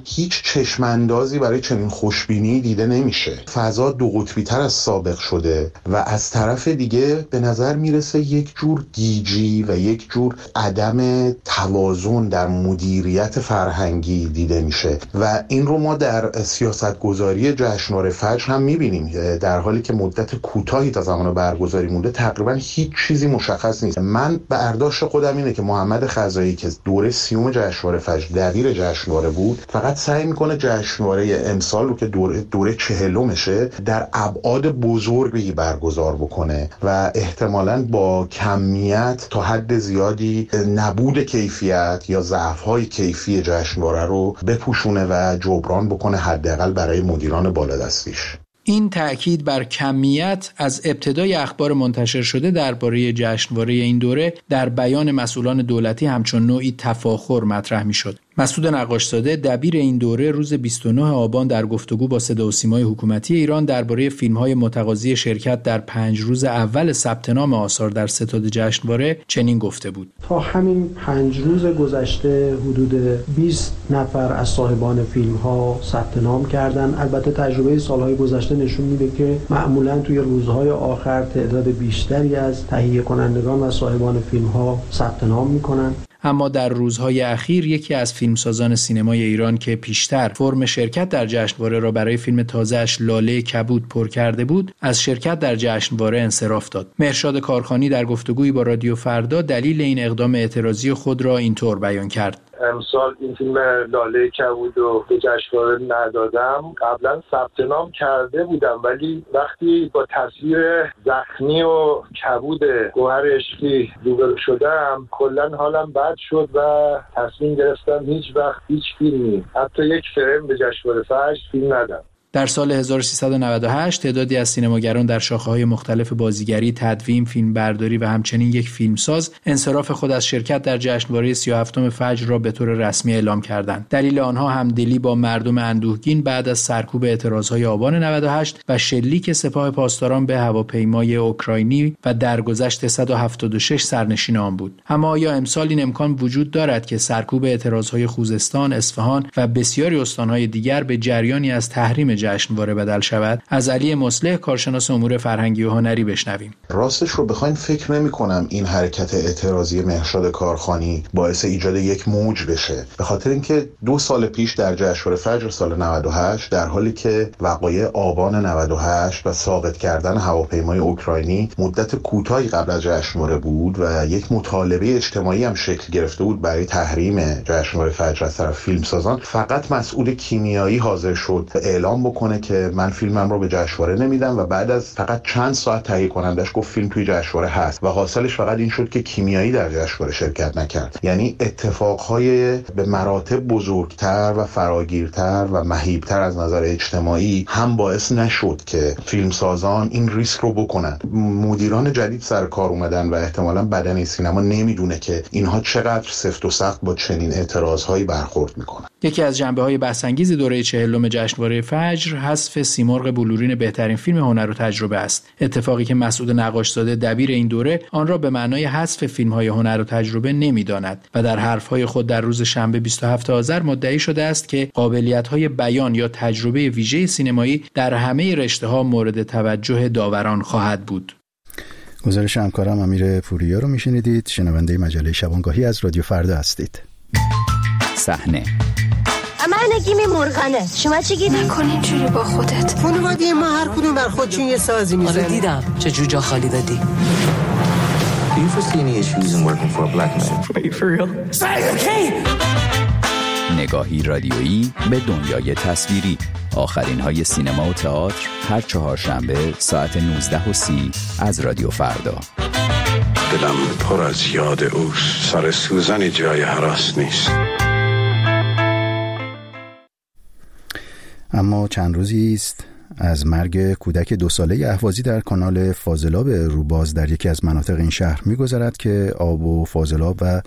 هیچ چشماندازی برای چنین خوشبینی دیده نمیشه. فضا دو قطبی تر از سابق شده و از طرف دیگه به نظر میرسه یک جور گیجی و یک جور عدم توازن در مدیریت فرهنگی دیده میشه و این رو ما در سیاستگذاری جشنواره فجر هم میبینیم. در حالی که مدت کوتاهی تا زمان برگزاری مونده تقریبا هیچ چیزی مشخص نیست. من به برداشت خودم اینه که محمد خزایی که دوره سیوم جشنواره فجر دبیر جشنواره بود فقط سعی میکنه جشنواره امسال رو که دوره دوره چهلمشه در ابعاد بزرگی برگزار بکنه و احتمالاً با کمیت تا حد زیادی نبود کیفیت یا ضعف‌های کیفی جشنواره رو بپوشونه و جبران بکنه حداقل برای مدیران بالادستیش. این تأکید بر کمیت از ابتدای اخبار منتشر شده درباره جشنواره این دوره در بیان مسئولان دولتی همچون نوعی تفاخر مطرح می‌شد. مسعود نقاشزاده دبیر این دوره روز بیست و نه آبان در گفتگو با صدا و سیمای حکومتی ایران درباره فیلم‌های متقاضی شرکت در پنج روز اول ثبت نام آثار در ستاد جشنواره چنین گفته بود: تا همین پنج روز گذشته حدود بیست نفر از صاحبان فیلم‌ها ثبت نام کردن. البته تجربه سال‌های گذشته نشون میده که معمولاً توی روزهای آخر تعداد بیشتری از تهیه کنندگان و صاحبان فیلم‌ها ثبت نام می‌کنن. اما در روزهای اخیر یکی از فیلمسازان سینمای ایران که پیشتر فرم شرکت در جشنواره را برای فیلم تازه‌اش لاله کبود پر کرده بود، از شرکت در جشنواره انصراف داد. مهرشاد کارخانی در گفتگویی با رادیو فردا دلیل این اقدام اعتراضی خود را اینطور بیان کرد: امسال این فیلم لاله کبود رو به جشنواره ندادم. قبلا ثبت نام کرده بودم ولی وقتی با تصویر زخمی و کبود گوهر عشقی روبرو شدم کلا حالم بد شد و تصمیم گرفتم هیچ وقت هیچ فیلمی حتی یک فریم به جشنواره فجر فیلم ندم. در سال هزار و سیصد و نود و هشت تعدادی از سینماگران در شاخه‌های مختلف بازیگری، تدوین، فیلمبرداری و همچنین یک فیلمساز انصراف خود از شرکت در جشنواره سی و هفتم فجر را به طور رسمی اعلام کردند. دلیل آنها همدلی با مردم اندوهگین بعد از سرکوب اعتراضهای آبان نود و هشت و شلیک سپاه پاسداران به هواپیمای اوکراینی و درگذشت صد و هفتاد و شش سرنشین آن بود. اما آیا امسال این امکان وجود دارد که سرکوب اعتراضهای خوزستان، اصفهان و بسیاری استانهای دیگر به جریانی از تحریم جشنواره بدل شود؟ از علی مصلح، کارشناس امور فرهنگی و هنری، بشنویم. راستش رو بخواین فکر نمی کنم این حرکت اعتراضی مهرشاد کارخانی باعث ایجاد یک موج بشه، به خاطر اینکه دو سال پیش در جشنواره فجر سال نود و هشت در حالی که وقایع آبان نود و هشت و ساقط کردن هواپیمای اوکراینی مدت کوتاهی قبل از جشنواره بود و یک مطالبه اجتماعی هم شکل گرفته بود برای تحریم جشنواره فجر از طرف فیلمسازان، فقط مسئول کیمیایی حاضر شد اعلام کنه که من فیلمم رو به جشنواره نمیدم و بعد از فقط چند ساعت تهیه کنندش گفت فیلم توی جشنواره هست و حاصلش فقط این شد که کیمیایی در جشنواره شرکت نکرد. یعنی اتفاقهای به مراتب بزرگتر و فراگیرتر و مهیبتر از نظر اجتماعی هم باعث نشد که فیلمسازان این ریسک رو بکنن. مدیران جدید سر کار اومدن و احتمالاً بدنه سینما نمیدونه که اینها چقدر سفت و سخت با چنین اعتراضهایی برخورد میکنن. یکی از جنبه‌های بحث‌انگیز دوره چهلم جشنواره فجر حذف سیمرغ بلورین بهترین فیلم هنر و تجربه است. اتفاقی که مسعود نقاشزاده دبیر این دوره آن را به معنای حذف فیلم‌های هنر و تجربه نمی‌داند و در حرف‌های خود در روز شنبه بیست و هفتم آذر مدعی شده است که قابلیت‌های بیان یا تجربه ویژه سینمایی در همه رشته‌ها مورد توجه داوران خواهد بود. گزارش همکارم امیر پوریا رو میشنیدید. شنونده مجله شبانگاهی از رادیو فردا هستید. صحنه من نگیمی مرغنه. شما چی گیدی؟ نکن اینجوری با خودت. خانواده ما هر کدوم بر خودشون یه سازی میزنه. آره دیدم چه جوجا خالی دادی. Do you foresee any issues in working for a black man? Are you for real? نگاهی رادیویی به دنیای تصویری. آخرین های سینما و تئاتر هر چهارشنبه ساعت نوزده و سی از رادیو فردا. دلم پر از یاد اوست. سر سوزنی جای هراس نیست. اما چند روزی است از مرگ کودک دو ساله اهوازی در کانال فاضلاب روباز در یکی از مناطق این شهر می‌گذرد که آب و فاضلاب و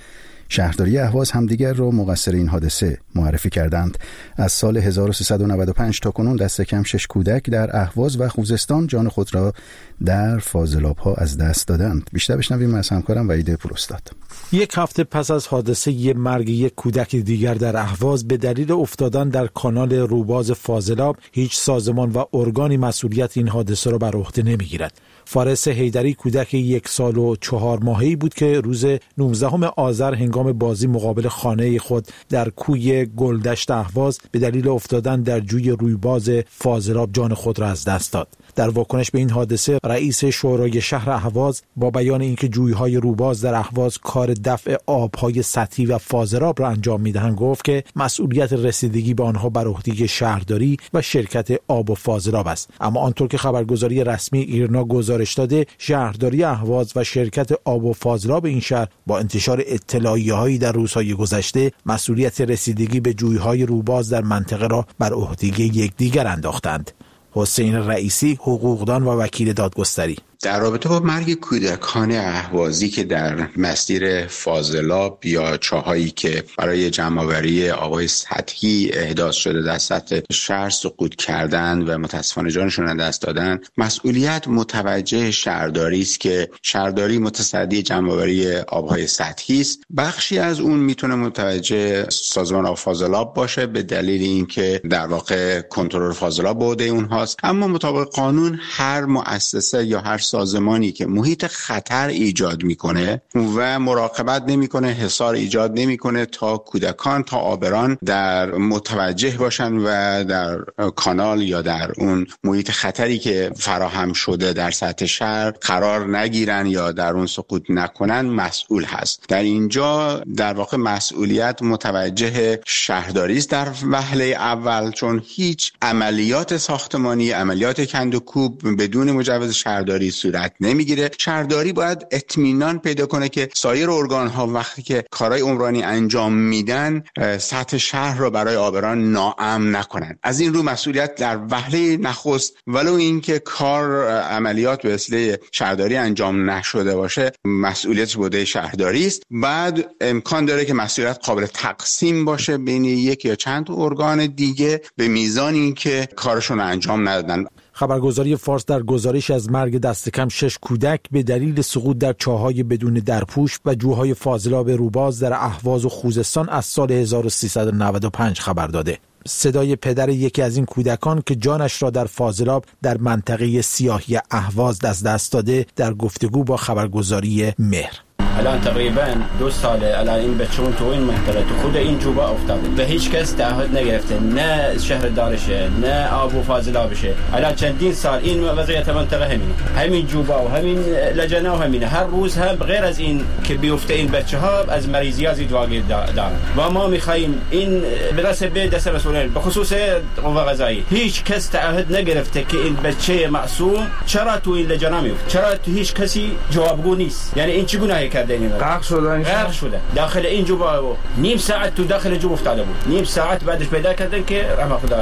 شهرداری اهواز همدیگر را مقصر این حادثه معرفی کردند. از سال هزار و سیصد و نود و پنج تا کنون دست کم شش کودک در اهواز و خوزستان جان خود را در فاضلاب‌ها از دست دادند. بیشتر بشنویم از همکارم وحید پوراستاد. یک هفته پس از حادثه ی مرگ یک کودک دیگر در اهواز به دلیل افتادن در کانال روباز فاضلاب، هیچ سازمان و ارگانی مسئولیت این حادثه را بر عهده نمیگیرد. فارس حیدری کودک یک سال و چهار ماهه‌ای بود که روز نوزدهم آذر هنگام بازی مقابل خانه خود در کوی گلدشت اهواز به دلیل افتادن در جوی رویباز فاضلاب جان خود را از دست داد. در واکنش به این حادثه، رئیس شورای شهر اهواز با بیان اینکه جویهای روباز در اهواز کار دفع آبهای سطحی و فاضلاب را انجام میدهند گفت که مسئولیت رسیدگی به آنها بر عهده شهرداری و شرکت آب و فاضلاب است. اما آنطور که خبرگزاری رسمی ایرنا گزارش داده، شهرداری اهواز و شرکت آب و فاضلاب این شهر با انتشار اطلاعیه‌هایی در روزهای گذشته مسئولیت رسیدگی به جویهای روباز در منطقه را بر عهده یکدیگر انداختند. حسین رئیسی، حقوقدان و وکیل دادگستری: در رابطه با مرگ کودکان اهوازی که در مسیر فاضلاب یا چاهایی که برای جمع‌آوری آب‌های سطحی احداث شده در سطح شهر سقوط کردند و متاسفانه جانشون از دست دادن، مسئولیت متوجه شهرداری است که شهرداری متصدی جمع‌آوری آب‌های سطحی است. بخشی از اون میتونه متوجه سازمان آب فاضلاب باشه به دلیل اینکه در واقع کنترل فاضلاب به عهده اونهاست، اما مطابق قانون هر مؤسسه یا هر سازمانی که محیط خطر ایجاد میکنه و مراقبت نمیکنه، حصار ایجاد نمیکنه تا کودکان تا آبران در متوجه باشن و در کانال یا در اون محیط خطری که فراهم شده در سطح شهر قرار نگیرن یا در اون سقوط نکنن مسئول هست. در اینجا در واقع مسئولیت متوجه شهرداری است در وهله اول، چون هیچ عملیات ساختمانی، عملیات کند و کوب بدون مجوز شهرداری صورت نمیگیره. شهرداری باید اطمینان پیدا کنه که سایر ارگان ها وقتی که کارهای عمرانی انجام میدن سطح شهر رو برای آبران ناامن نکنن. از این رو مسئولیت در وهله نخست ولو اینکه کار عملیات به وسیله شهرداری انجام نشده باشه مسئولیت بوده شهرداری است. بعد امکان داره که مسئولیت قابل تقسیم باشه بین یک یا چند ارگان دیگه به میزان اینکه کارشون انجام ندادن. خبرگزاری فارس در گزارش از مرگ دست کم شش کودک به دلیل سقوط در چاه‌های بدون درپوش و جوهای فاضلاب روباز در اهواز و خوزستان از سال هزار و سیصد و نود و پنج خبر داده. صدای پدر یکی از این کودکان که جانش را در فاضلاب در منطقه سیاهی اهواز از دست داده در گفتگو با خبرگزاری مهر: الان تقریبا دو ساله الان این بچه‌مون تو این منطقه تو خود این جوبا افتاده و هیچ کس تعهد نگرفته، نه شهر دارشه نه آب و فاضلابشه. الان چندین سال این وضعیت منطقه همینه، همین جوبا و همین لجنه و همینه. هر روز هم غیر از این که بیفته این بچه‌ها از مریضی از واقع دارن و ما می‌خوایم این برسه به دست مسئولین به خصوص قوه قضاییه. هیچ کس تعهد نگرفته که این بچه معصوم چرا تو این لجنه میفته، چرا تو هیچ کسی جوابگو نیست. یعنی این چه گناهی کرده؟ غرق شده غرق شده داخل این جوبا، نیم ساعت تو داخل جوب افتاده بود، نیم ساعت بعدش پیدا کردن که رحمت خدا.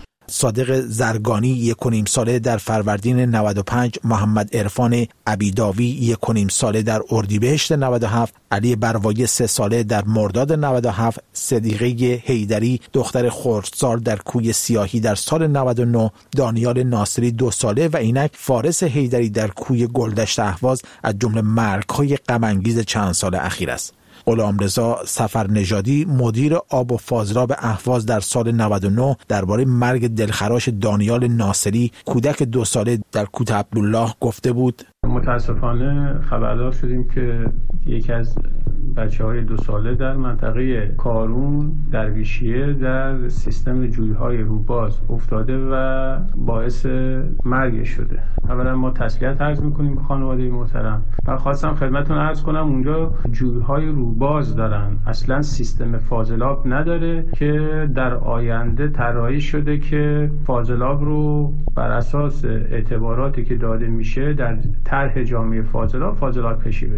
صادق زرگانی یک و نیم ساله در فروردین نود و پنج، محمد عرفان عبیداوی یک و نیم ساله در اردیبهشت نود و هفت، علی بروایی سه ساله در مرداد نود و هفت، صدیقه حیدری دختر خردسال در کوی سیاهی در سال نود و نه، دانیال ناصری دو ساله و اینک فارس حیدری در کوی گلدشت اهواز از جمله مرگ‌های غم‌انگیز چند سال اخیر است. غلامرضا سفرنژادی مدیر آب و فاضلاب اهواز در سال نود و نه درباره مرگ دلخراش دانیال ناصری کودک دو ساله در کوت عبدالله گفته بود: متاسفانه خبردار شدیم که یکی از بچه‌های دو ساله در منطقه کارون درویشیه در سیستم جویهای روباز افتاده و باعث مرگ شده. اولا ما تسلیت عرض می‌کنیم به خانواده محترم و خواستم خدمتتون عرض کنم اونجا جویهای روباز دارن، اصلا سیستم فاضلاب نداره که در آینده طراحی شده که فاضلاب رو بر اساس اعتباراتی که داده میشه در طرح جامعه فاضلاب فاضلاب کشی بشه.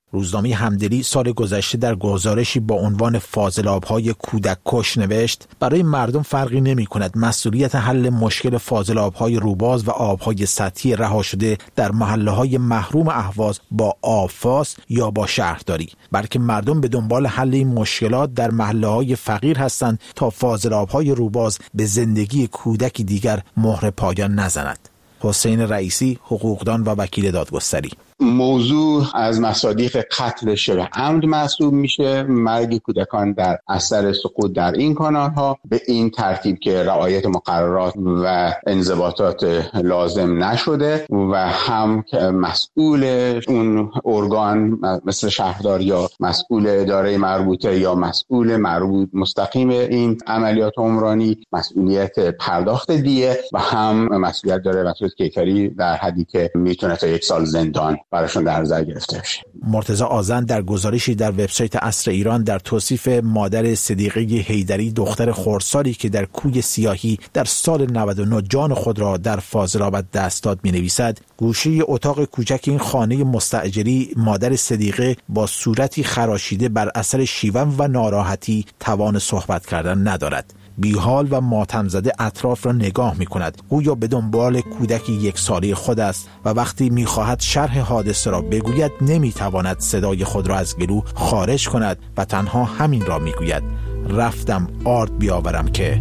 روزنامه همدلی سال گذشته در گزارشی با عنوان فاضلاب‌های کودک کش نوشت برای مردم فرقی نمی‌کند مسئولیت حل مشکل فاضلاب‌های روباز و آب‌های سطحی رها شده در محله‌های محروم اهواز با آبفاس یا با شهرداری، بلکه مردم به دنبال حل این مشکلات در محله‌های فقیر هستند تا فاضلاب‌های روباز به زندگی کودکی دیگر مهر پایان نزند. حسین رئیسی، حقوقدان و وکیل دادگستری: موضوع از مصادیق قتل شبه عمد محسوب میشه. مرگ کودکان در اثر سقوط در این کانال ها به این ترتیب که رعایت مقررات و انضباطات لازم نشده و هم مسئول اون ارگان مثل شهردار یا مسئول اداره مربوطه یا مسئول مربوط مستقیم این عملیات عمرانی مسئولیت پرداخت دیه و هم مسئولیت داره مسئولیت کیفری در حدی که میتونه تا یک سال زندان براشون در نظر گرفته بشه. مرتضی آذن در گزارشی در وبسایت عصر ایران در توصیف مادر صدیقه حیدری، دختر خردسالی که در کوی سیاهی در سال نود و نه جان خود را در فاضلاب دست داد می‌نویسد: گوشه اتاق کوچک این خانه مستاجری مادر صدیقه با صورتی خراشیده بر اثر شیون و ناراحتی توان صحبت کردن ندارد. بیحال و ماتم زده اطراف را نگاه می کند، گویا به دنبال کودکی یک ساله خود است و وقتی می خواهد شرح حادثه را بگوید نمی تواند صدای خود را از گلو خارج کند و تنها همین را می گوید: رفتم آرد بیاورم که.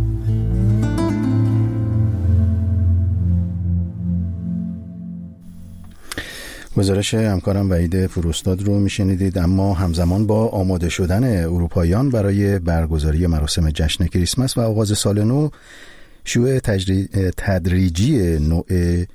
گزارش همکارم وحید فروستاد رو میشنیدید. اما همزمان با آماده شدن اروپاییان برای برگزاری مراسم جشن کریسمس و آغاز سال نو، شیوع تدریجی نوع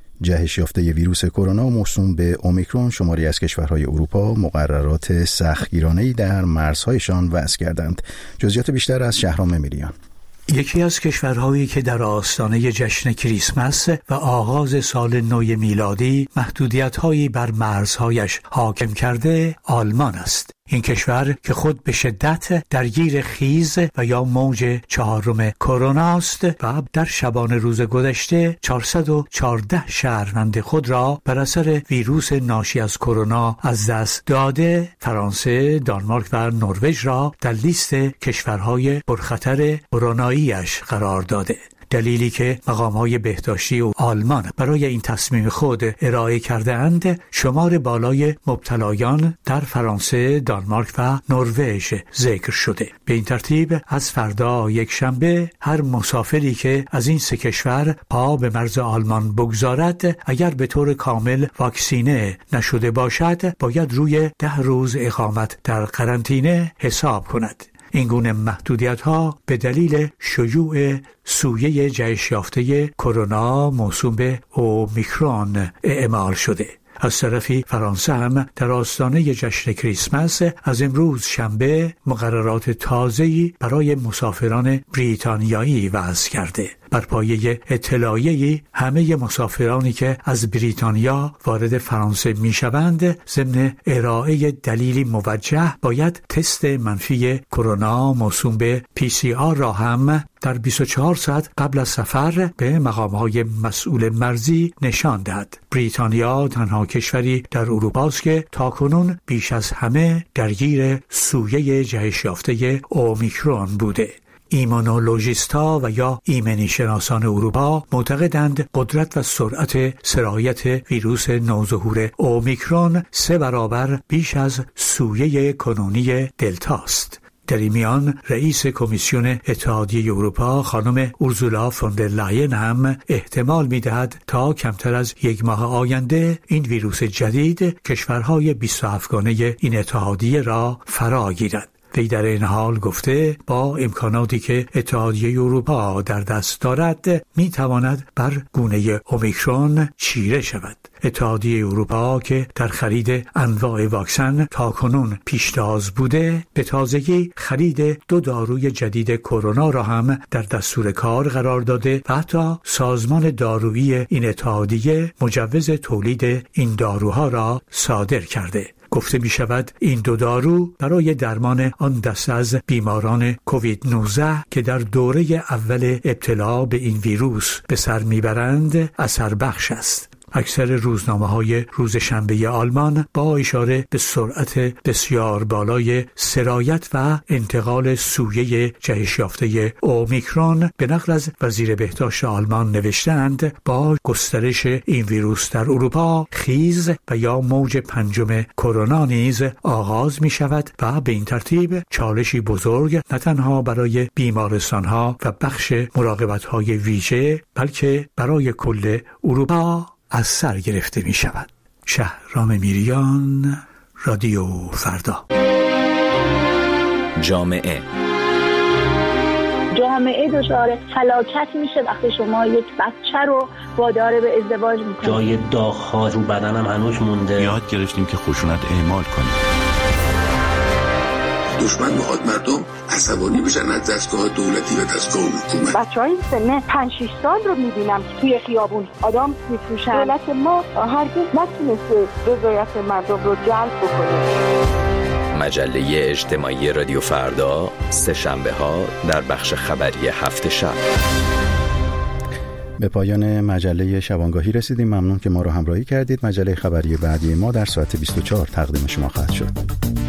جهش یافته ویروس کرونا موسوم به اومیکرون شماری از کشورهای اروپا مقررات سختگیرانه‌ای در مرزهایشان وضع کردند. جزئیات بیشتر از شهرام میلیان. یکی از کشورهایی که در آستانه جشن کریسمس و آغاز سال نو میلادی محدودیت‌هایی بر مرزهایش حاکم کرده آلمان است. این کشور که خود به شدت درگیر خیز و یا موج چهارم کرونا است و در شبانه روز گذشته چهارصد و چهارده شهروند خود را بر اثر ویروس ناشی از کرونا از دست داده، فرانسه، دانمارک و نروژ را در لیست کشورهای پرخطر کرونایی‌اش قرار داده. دلیلی که مقام‌های بهداشتی و آلمان برای این تصمیم خود ارائه کرده اند شمار بالای مبتلایان در فرانسه، دانمارک و نروژ ذکر شده. به این ترتیب از فردا یک شنبه هر مسافری که از این سه کشور پا به مرز آلمان بگذارد اگر به طور کامل واکسینه نشده باشد باید روی ده روز اقامت در قرنطینه حساب کند. این گونه محدودیت‌ها به دلیل شیوع سویه جهش یافته کرونا موسوم به اومیکرون اعمال شده. از طرفی فرانسه هم در آستانه جشن کریسمس از امروز شنبه مقررات تازه‌ای برای مسافران بریتانیایی وضع کرده. بر پایه اطلاعیه‌ای همه مسافرانی که از بریتانیا وارد فرانسه می‌شوند ضمن ارائه دلیلی موجه باید تست منفی کرونا موسوم به پی سی آر را هم در بیست و چهار ساعت قبل از سفر به مقام‌های مسئول مرزی نشان دهد. بریتانیا تنها کشوری در اروپا است که تاکنون بیش از همه درگیر سویه جهش یافته اومیکرون بوده. ایمونولوژیست‌ها و یا ایمنی شناسان اروپا معتقدند قدرت و سرعت سرایت ویروس نوظهور اومیکرون سه برابر بیش از سویه کنونی دلتا است. در این میان رئیس کمیسیون اتحادیه اروپا خانم اورزولا فون در لاین هم احتمال می‌دهد تا کمتر از یک ماه آینده این ویروس جدید کشورهای بیست و هفت گانه این اتحادیه را فرا گیرد. وی در این حال گفته با امکاناتی که اتحادیه اروپا در دست دارد می تواند بر گونه اومیکرون چیره شود. اتحادیه اروپا که در خرید انواع واکسن تا کنون پیشتاز بوده به تازگی خرید دو داروی جدید کرونا را هم در دستور کار قرار داده و حتی سازمان دارویی این اتحادیه مجوز تولید این داروها را صادر کرده. گفته می شود این دو دارو برای درمان آن دسته از بیماران کووید نوزده که در دوره اول ابتلا به این ویروس به سر می برند اثر بخش است. اکثر روزنامه‌های روز شنبه آلمان با اشاره به سرعت بسیار بالای سرایت و انتقال سویه جهش یافته اومیکرون به نقل از وزیر بهداشت آلمان نوشتند با گسترش این ویروس در اروپا خیز و یا موج پنجم کرونا نیز آغاز می شود و به این ترتیب چالشی بزرگ نه تنها برای بیمارستان‌ها و بخش مراقبت‌های ویژه بلکه برای کل اروپا از سر گرفته می شود. شهرام میریان، رادیو فردا. جامعه جامعه دچار فلاکت میشه وقتی شما یک بچه رو وادار به ازدواج میکنید. جای داغ‌ها رو بدنم هنوز مونده. یاد گرفتیم که خشونت اعمال کنیم. دشمن میخواد مردم عصبانی بشن از دستگاه دولتی و دستگاه حکومت. بچهای سن پنج شش سال رو میبینم که توی خیابون آدم میفروشن. دولت ما هرگز نتونسته رضایت مردم رو جلب بکنه. مجله اجتماعی رادیو فردا سه شنبه ها در بخش خبری هفت شب. به پایان مجله شبانگاهی رسیدیم. ممنون که ما رو همراهی کردید. مجله خبری بعدی ما در ساعت بیست و چهار تقدیم شما خواهد شد.